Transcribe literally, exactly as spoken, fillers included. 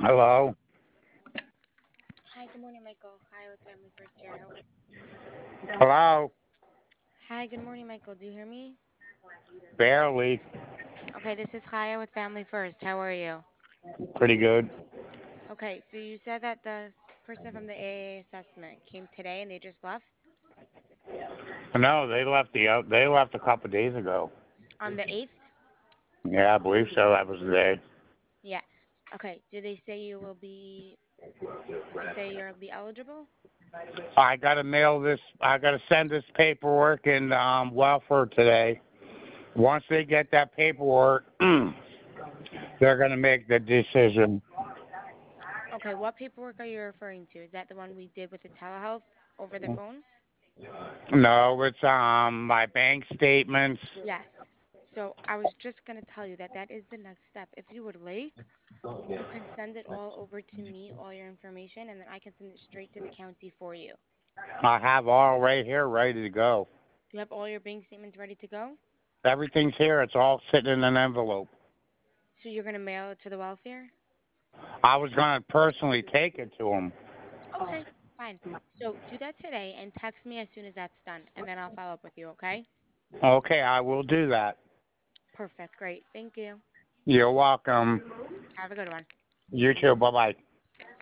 Hello? Hi, good morning, Michael. Hi, with Family First here. How- Hello? Hi, good morning, Michael. Do you hear me? Barely. Okay, this is Chaya with Family First. How are you? Pretty good. Okay, so you said that the s- person from the A A assessment came today and they just left No, they left the out. They left a couple days ago. on the eighth? Yeah, I believe so. That was the day. Yeah. Okay, did they say you will be, did they say you'll be eligible? I gotta mail this. I gotta send this paperwork in um, welfare today. Once they get that paperwork, they're gonna make the decision. Okay, what paperwork are you referring to? Is that the one we did with the telehealth over the phone? No, it's um my bank statements. Yes. So I was just going to tell you that that is the next step. If you would like, you can send it all over to me, all your information, and then I can send it straight to the county for you. I have all right here, ready to go. You have all your bank statements ready to go? Everything's here. It's all sitting in an envelope. So you're going to mail it to the welfare? I was gonna personally take it to them. Okay, fine. So do that today and text me as soon as that's done, and then I'll follow up with you, okay? Okay, I will do that. Perfect. Great. Thank you. You're welcome. Have a good one. You too. Bye bye.